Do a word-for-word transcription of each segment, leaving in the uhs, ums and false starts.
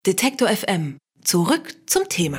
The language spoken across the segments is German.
Detektor F M. Zurück zum Thema.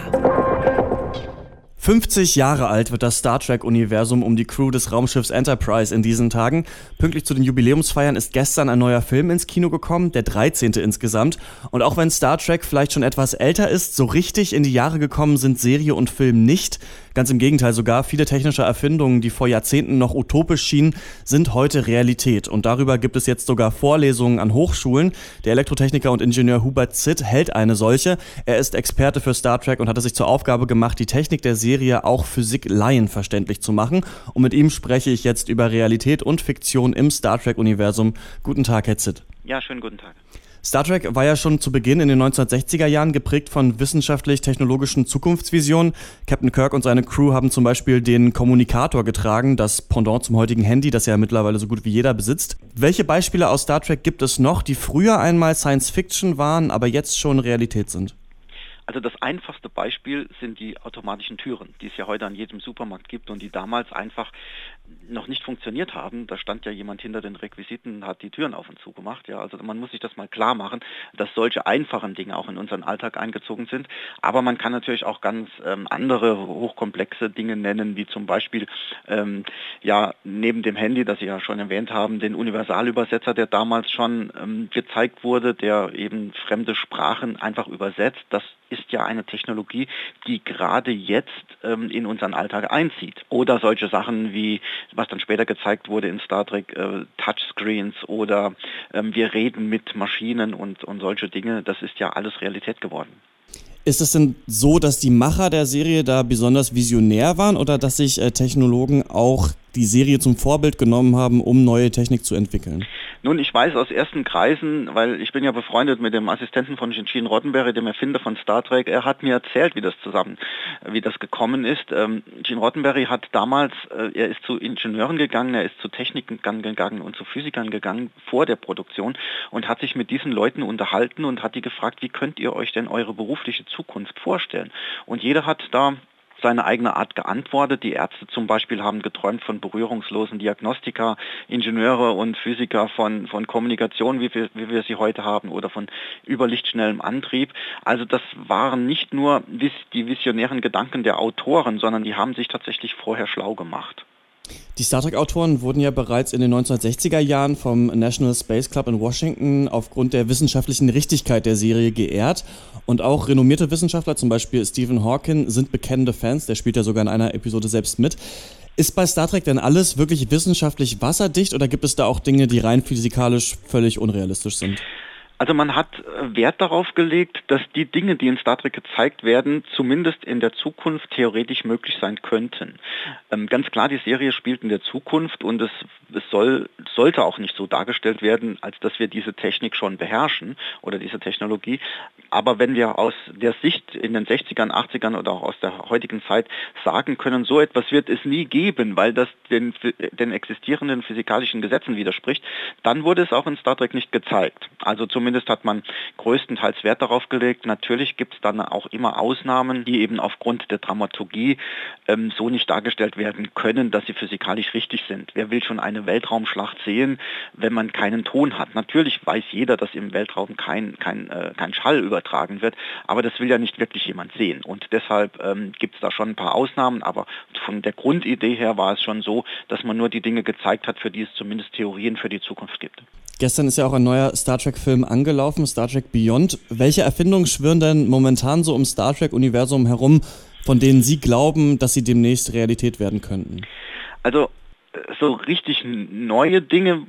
fünfzig Jahre alt wird das Star Trek-Universum um die Crew des Raumschiffs Enterprise in diesen Tagen. Pünktlich zu den Jubiläumsfeiern ist gestern ein neuer Film ins Kino gekommen, der dreizehnte insgesamt. Und auch wenn Star Trek vielleicht schon etwas älter ist, so richtig in die Jahre gekommen sind Serie und Film nicht. Ganz im Gegenteil sogar, viele technische Erfindungen, die vor Jahrzehnten noch utopisch schienen, sind heute Realität. Und darüber gibt es jetzt sogar Vorlesungen an Hochschulen. Der Elektrotechniker und Ingenieur Hubert Zitt hält eine solche. Er ist Experte für Star Trek und hat es sich zur Aufgabe gemacht, die Technik der Serie auch Physik-Laien verständlich zu machen. Und mit ihm spreche ich jetzt über Realität und Fiktion im Star Trek-Universum. Guten Tag, Herr Zitt. Ja, schönen guten Tag. Star Trek war ja schon zu Beginn in den neunzehnhundertsechziger Jahren geprägt von wissenschaftlich-technologischen Zukunftsvisionen. Captain Kirk und seine Crew haben zum Beispiel den Kommunikator getragen, das Pendant zum heutigen Handy, das ja mittlerweile so gut wie jeder besitzt. Welche Beispiele aus Star Trek gibt es noch, die früher einmal Science-Fiction waren, aber jetzt schon Realität sind? Also das einfachste Beispiel sind die automatischen Türen, die es ja heute an jedem Supermarkt gibt und die damals einfach noch nicht funktioniert haben. Da stand ja jemand hinter den Requisiten und hat die Türen auf und zu gemacht. Ja, also man muss sich das mal klar machen, dass solche einfachen Dinge auch in unseren Alltag eingezogen sind. Aber man kann natürlich auch ganz ähm, andere hochkomplexe Dinge nennen, wie zum Beispiel ähm, ja neben dem Handy, das Sie ja schon erwähnt haben, den Universalübersetzer, der damals schon ähm, gezeigt wurde, der eben fremde Sprachen einfach übersetzt. Das ist ja eine Technologie, die gerade jetzt ähm, in unseren Alltag einzieht. Oder solche Sachen wie, was dann später gezeigt wurde in Star Trek, äh, Touchscreens oder ähm, wir reden mit Maschinen und, und solche Dinge, das ist ja alles Realität geworden. Ist es denn so, dass die Macher der Serie da besonders visionär waren oder dass sich äh, Technologen auch die Serie zum Vorbild genommen haben, um neue Technik zu entwickeln? Nun, ich weiß aus ersten Kreisen, weil ich bin ja befreundet mit dem Assistenten von Gene Roddenberry, dem Erfinder von Star Trek. Er hat mir erzählt, wie das zusammen, wie das gekommen ist. Ähm, Gene Roddenberry hat damals, äh, er ist zu Ingenieuren gegangen, er ist zu Technikern gegangen und zu Physikern gegangen vor der Produktion und hat sich mit diesen Leuten unterhalten und hat die gefragt, wie könnt ihr euch denn eure berufliche Zukunft vorstellen? Und jeder hat da seine eigene Art geantwortet. Die Ärzte zum Beispiel haben geträumt von berührungslosen Diagnostika, Ingenieure und Physiker von, von Kommunikation, wie wir, wie wir sie heute haben, oder von überlichtschnellem Antrieb. Also das waren nicht nur die visionären Gedanken der Autoren, sondern die haben sich tatsächlich vorher schlau gemacht. Die Star Trek-Autoren wurden ja bereits in den neunzehnhundertsechziger Jahren vom National Space Club in Washington aufgrund der wissenschaftlichen Richtigkeit der Serie geehrt. Und auch renommierte Wissenschaftler, zum Beispiel Stephen Hawking, sind bekennende Fans. Der spielt ja sogar in einer Episode selbst mit. Ist bei Star Trek denn alles wirklich wissenschaftlich wasserdicht oder gibt es da auch Dinge, die rein physikalisch völlig unrealistisch sind? Also man hat Wert darauf gelegt, dass die Dinge, die in Star Trek gezeigt werden, zumindest in der Zukunft theoretisch möglich sein könnten. Ähm, ganz klar, die Serie spielt in der Zukunft und es, es soll, sollte auch nicht so dargestellt werden, als dass wir diese Technik schon beherrschen oder diese Technologie. Aber wenn wir aus der Sicht in den sechzigern, achtzigern oder auch aus der heutigen Zeit sagen können, so etwas wird es nie geben, weil das den, den existierenden physikalischen Gesetzen widerspricht, dann wurde es auch in Star Trek nicht gezeigt. Also zumindest Zumindest hat man größtenteils Wert darauf gelegt. Natürlich gibt es dann auch immer Ausnahmen, die eben aufgrund der Dramaturgie ähm, so nicht dargestellt werden können, dass sie physikalisch richtig sind. Wer will schon eine Weltraumschlacht sehen, wenn man keinen Ton hat? Natürlich weiß jeder, dass im Weltraum kein, kein, äh, kein Schall übertragen wird, aber das will ja nicht wirklich jemand sehen. Und deshalb ähm, gibt es da schon ein paar Ausnahmen, aber von der Grundidee her war es schon so, dass man nur die Dinge gezeigt hat, für die es zumindest Theorien für die Zukunft gibt. Gestern ist ja auch ein neuer Star Trek-Film angelaufen, Star Trek Beyond. Welche Erfindungen schwirren denn momentan so im Star Trek-Universum herum, von denen Sie glauben, dass sie demnächst Realität werden könnten? Also so richtig neue Dinge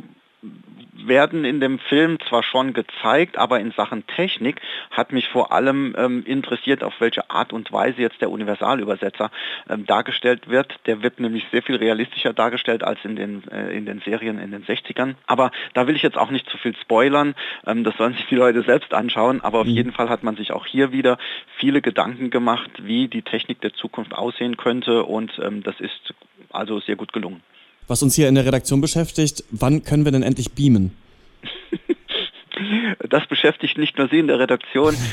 werden in dem Film zwar schon gezeigt, aber in Sachen Technik hat mich vor allem ähm, interessiert, auf welche Art und Weise jetzt der Universalübersetzer ähm, dargestellt wird. Der wird nämlich sehr viel realistischer dargestellt als in den, äh, in den Serien in den sechzigern. Aber da will ich jetzt auch nicht zu viel spoilern. Ähm, das sollen sich die Leute selbst anschauen. Aber auf mhm. jeden Fall hat man sich auch hier wieder viele Gedanken gemacht, wie die Technik der Zukunft aussehen könnte. Und ähm, das ist also sehr gut gelungen. Was uns hier in der Redaktion beschäftigt, wann können wir denn endlich beamen? Das beschäftigt nicht nur Sie in der Redaktion.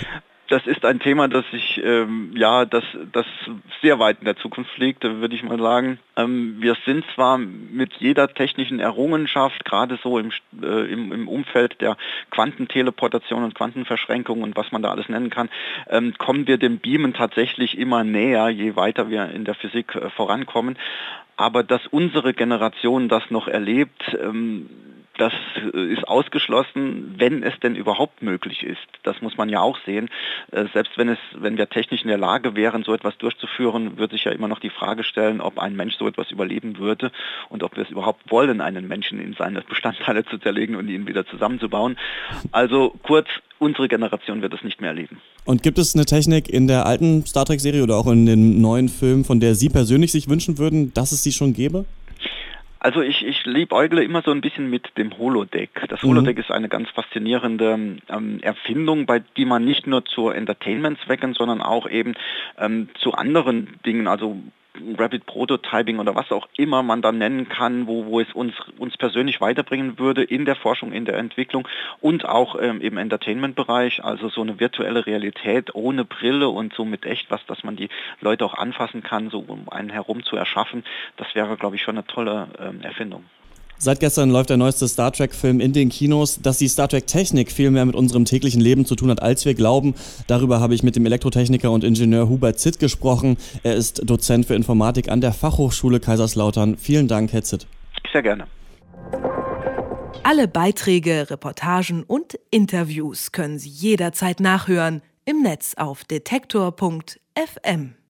Das ist ein Thema, das ich, ähm, ja, das, das sehr weit in der Zukunft liegt, würde ich mal sagen. Ähm, wir sind zwar mit jeder technischen Errungenschaft, gerade so im, äh, im, im Umfeld der Quantenteleportation und Quantenverschränkung und was man da alles nennen kann, ähm, kommen wir dem Beamen tatsächlich immer näher, je weiter wir in der Physik äh, vorankommen. Aber dass unsere Generation das noch erlebt, ähm, das ist ausgeschlossen, wenn es denn überhaupt möglich ist. Das muss man ja auch sehen. Äh, selbst wenn es, wenn wir technisch in der Lage wären, so etwas durchzuführen, würde sich ja immer noch die Frage stellen, ob ein Mensch so etwas überleben würde und ob wir es überhaupt wollen, einen Menschen in seine Bestandteile zu zerlegen und ihn wieder zusammenzubauen. Also kurz, unsere Generation wird es nicht mehr erleben. Und gibt es eine Technik in der alten Star Trek-Serie oder auch in den neuen Filmen, von der Sie persönlich sich wünschen würden, dass es sie schon gäbe? Also ich, ich liebäugle immer so ein bisschen mit dem Holodeck. Das Holodeck mhm. ist eine ganz faszinierende ähm, Erfindung, bei die man nicht nur zu Entertainment-Zwecken, sondern auch eben ähm, zu anderen Dingen, also Rapid Prototyping oder was auch immer man dann nennen kann, wo, wo es uns, uns persönlich weiterbringen würde in der Forschung, in der Entwicklung und auch ähm, im Entertainment-Bereich, also so eine virtuelle Realität ohne Brille und so mit echt was, dass man die Leute auch anfassen kann, so um einen herum zu erschaffen, das wäre, glaube ich, schon eine tolle ähm, Erfindung. Seit gestern läuft der neueste Star Trek-Film in den Kinos. Dass die Star Trek-Technik viel mehr mit unserem täglichen Leben zu tun hat, als wir glauben, darüber habe ich mit dem Elektrotechniker und Ingenieur Hubert Zitt gesprochen. Er ist Dozent für Informatik an der Fachhochschule Kaiserslautern. Vielen Dank, Herr Zitt. Sehr gerne. Alle Beiträge, Reportagen und Interviews können Sie jederzeit nachhören im Netz auf detektor punkt f m.